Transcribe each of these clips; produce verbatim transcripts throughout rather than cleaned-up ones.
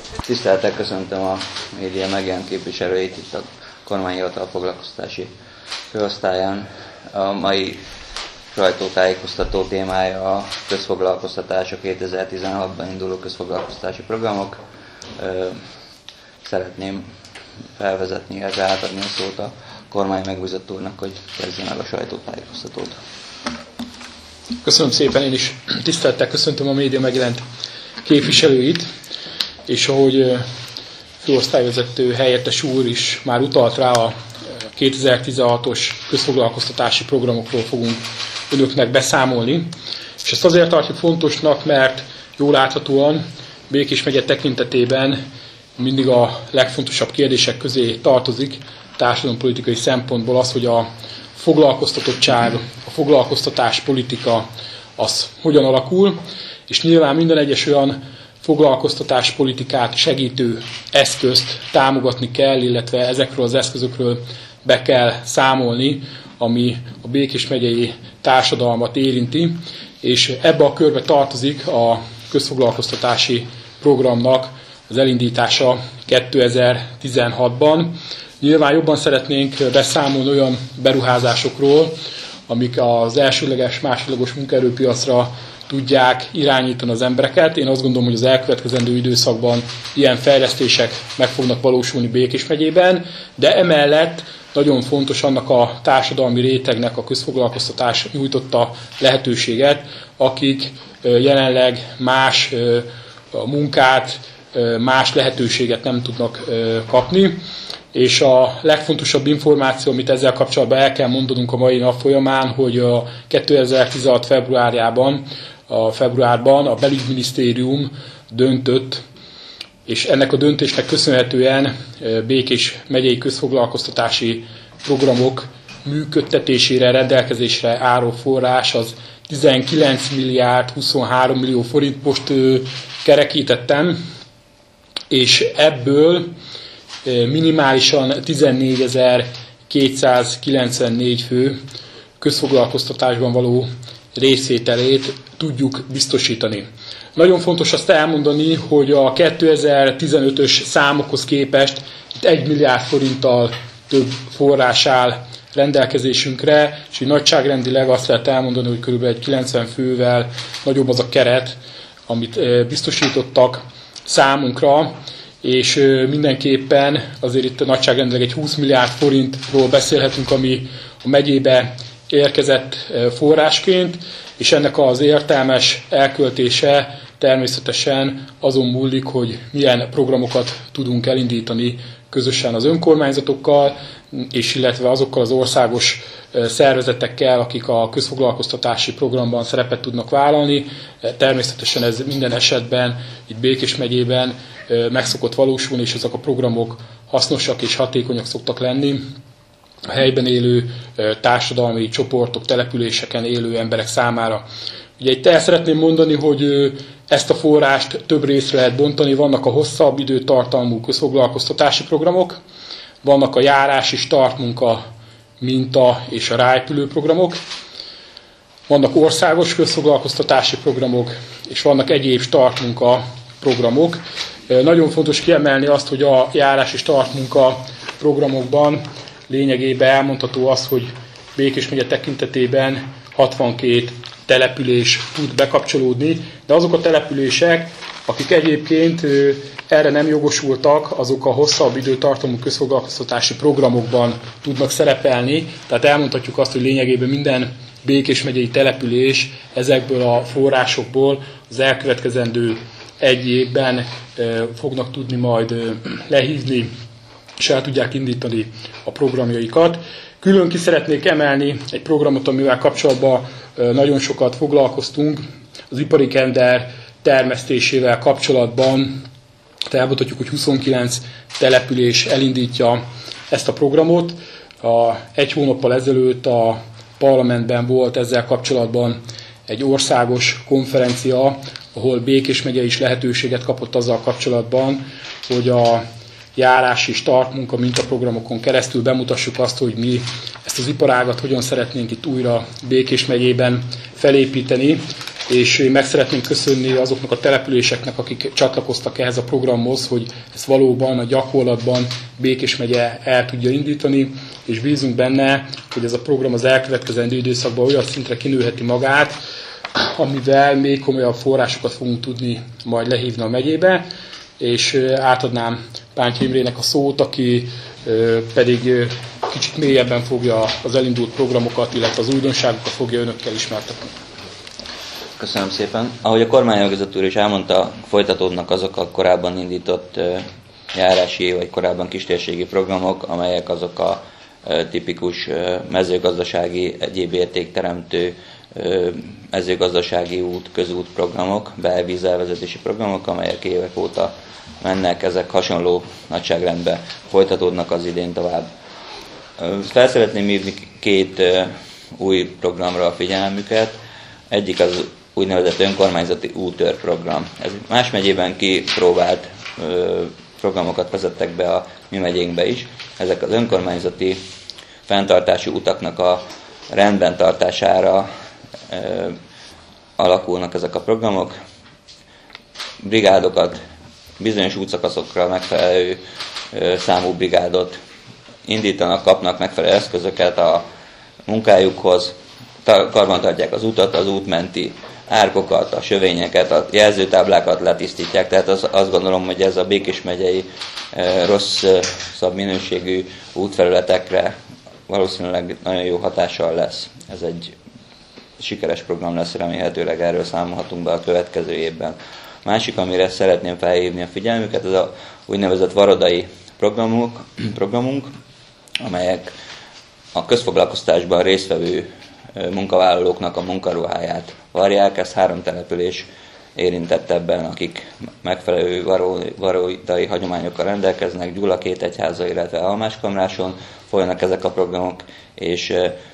Tisztelettel köszöntöm a média megjelent képviselőit itt a kormányhivatal foglalkoztatási főosztályán. A mai sajtótájékoztató témája a közfoglalkoztatás, a kétezer-tizenhatban induló közfoglalkoztatási programok. Szeretném felvezetni, illetve átadni a szót a kormány megbízott úrnak, hogy kezdje meg a sajtótájékoztatót. Köszönöm szépen, én is tisztelettel köszöntöm a média megjelent képviselőit, és ahogy főosztályvezető helyettes úr is már utalt rá, a kétezer-tizenhatos közfoglalkoztatási programokról fogunk önöknek beszámolni. És ezt azért tartjuk fontosnak, mert jól láthatóan Békés megye tekintetében mindig a legfontosabb kérdések közé tartozik társadalompolitikai szempontból az, hogy a foglalkoztatottság, a foglalkoztatás politika az hogyan alakul, és nyilván minden egyes olyan foglalkoztatáspolitikát segítő eszközt támogatni kell, illetve ezekről az eszközökről be kell számolni, ami a Békés megyei társadalmat érinti, és ebbe a körbe tartozik a közfoglalkoztatási programnak az elindítása kétezer-tizenhatban. Nyilván jobban szeretnénk beszámolni olyan beruházásokról, amik az elsőleges, másodlagos munkaerőpiacra tudják irányítani az embereket. Én azt gondolom, hogy az elkövetkezendő időszakban ilyen fejlesztések meg fognak valósulni Békés megyében, de emellett nagyon fontos annak a társadalmi rétegnek a közfoglalkoztatás nyújtotta lehetőséget, akik jelenleg más munkát, más lehetőséget nem tudnak kapni. És a legfontosabb információ, amit ezzel kapcsolatban el kell mondanunk a mai nap folyamán, hogy a kétezer-tizenhat februárjában, a februárban a Belügyminisztérium döntött, és ennek a döntésnek köszönhetően Békés megyei közfoglalkoztatási programok működtetésére, rendelkezésre álló forrás az tizenkilenc milliárd huszonhárom millió forint, most kerekítettem, és ebből minimálisan tizennégyezer-kétszázkilencvennégy fő közfoglalkoztatásban való részvételét tudjuk biztosítani. Nagyon fontos azt elmondani, hogy a kétezer-tizenötös számokhoz képest itt egy milliárd forinttal több forrás áll rendelkezésünkre, és így nagyságrendileg azt lehet elmondani, hogy kb. Egy kilencven fővel nagyobb az a keret, amit biztosítottak számunkra, és mindenképpen azért itt nagyságrendileg egy húsz milliárd forintról beszélhetünk, ami a megyébe érkezett forrásként, és ennek az értelmes elköltése természetesen azon múlik, hogy milyen programokat tudunk elindítani közösen az önkormányzatokkal, és illetve azokkal az országos szervezetekkel, akik a közfoglalkoztatási programban szerepet tudnak vállalni. Természetesen ez minden esetben itt Békés megyében meg szokott valósulni, és ezek a programok hasznosak és hatékonyak szoktak lenni a helyben élő társadalmi csoportok, településeken élő emberek számára. Ugye itt el szeretném mondani, hogy ezt a forrást több részre lehet bontani. Vannak a hosszabb időtartalmú közfoglalkoztatási programok, vannak a járási startmunka, minta és a ráépülő programok, vannak országos közfoglalkoztatási programok, és vannak egyéb startmunka programok. Nagyon fontos kiemelni azt, hogy a járási startmunka programokban lényegében elmondható az, hogy Békés megye tekintetében hatvankét település tud bekapcsolódni, de azok a települések, akik egyébként erre nem jogosultak, azok a hosszabb időtartamú közfoglalkoztatási programokban tudnak szerepelni, tehát elmondhatjuk azt, hogy lényegében minden Békés megyei település ezekből a forrásokból az elkövetkezendő egy évben fognak tudni majd lehívni, és el tudják indítani a programjaikat. Külön ki szeretnék emelni egy programot, amivel kapcsolatban nagyon sokat foglalkoztunk, az ipari kender termesztésével kapcsolatban. Elmondhatjuk, hogy huszonkilenc település elindítja ezt a programot. A, egy hónappal ezelőtt a parlamentben volt ezzel kapcsolatban egy országos konferencia, ahol Békés megye is lehetőséget kapott azzal kapcsolatban, hogy a járási startmunka mintaprogramokon keresztül bemutassuk azt, hogy mi ezt az iparágat hogyan szeretnénk itt újra Békés megyében felépíteni. és én meg szeretném köszönni azoknak a településeknek, akik csatlakoztak ehhez a programhoz, hogy ezt valóban a gyakorlatban Békés megye el tudja indítani, és bízunk benne, hogy ez a program az elkövetkezendő időszakban olyan szintre kinőheti magát, amivel még komolyabb forrásokat fogunk tudni majd lehívni a megyébe, és átadnám Pántyi Imrének a szót, aki pedig kicsit mélyebben fogja az elindult programokat, illetve az újdonságokat fogja önökkel ismertetni. Köszönöm szépen. Ahogy a kormányigazgató úr is elmondta, folytatódnak azok a korábban indított járási vagy korábban kistérségi programok, amelyek azok a tipikus mezőgazdasági, egyéb értékteremtő mezőgazdasági út, közút programok, belvízelvezetési programok, amelyek évek óta mennek, ezek hasonló nagyságrendben folytatódnak az idén tovább. Fel szeretném hívni két új programra a figyelmüket. Egyik az úgynevezett önkormányzati útőr program. Ez más megyében kipróbált programokat vezettek be a mi megyénkbe is. Ezek az önkormányzati fenntartási utaknak a rendben tartására alakulnak ezek a programok. Brigádokat, bizonyos útszakaszokra megfelelő számú brigádot indítanak, kapnak megfelelő eszközöket a munkájukhoz, karbantartják az utat, az útmenti árkokat, a sövényeket, a jelzőtáblákat letisztítják, tehát az, azt gondolom, hogy ez a Békés megyei rosszabb minőségű útfelületekre valószínűleg nagyon jó hatással lesz. Ez egy sikeres program lesz, remélhetőleg erről számolhatunk be a következő évben. Másik, amire szeretném felhívni a figyelmüket, ez a úgynevezett varodai programunk, programunk amelyek a közfoglalkoztatásban résztvevő munkavállalóknak a munkaruháját varják. Ez három település érintett ebben, akik megfelelő varodai hagyományokkal rendelkeznek, Gyula, Kétegyháza, illetve Almáskamráson folynak ezek a programok, és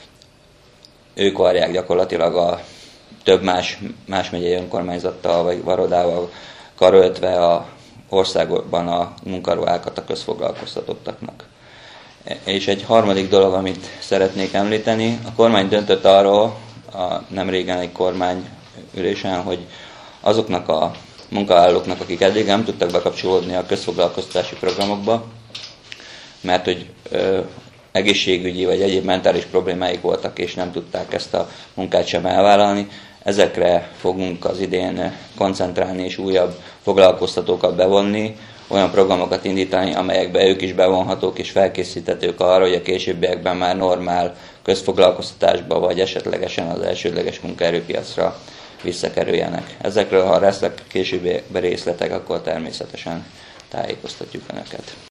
ők varják gyakorlatilag a több más, más megyei önkormányzattal vagy varodával karöltve a országban a munkaruhákat a közfoglalkoztatottaknak. És egy harmadik dolog, amit szeretnék említeni, a kormány döntött arról, a nem régen egy kormányülésen, hogy azoknak a munkavállalóknak, akik eddig nem tudtak bekapcsolódni a közfoglalkoztatási programokba, mert hogy ö, egészségügyi vagy egyéb mentális problémáik voltak, és nem tudták ezt a munkát sem elvállalni, ezekre fogunk az idén koncentrálni és újabb foglalkoztatókat bevonni, olyan programokat indítani, amelyekbe ők is bevonhatók és felkészíthetők arra, hogy a későbbiekben már normál közfoglalkoztatásba vagy esetlegesen az elsődleges munkaerőpiacra visszakerüljenek. Ezekről, ha lesznek későbbi részletek, akkor természetesen tájékoztatjuk Önöket.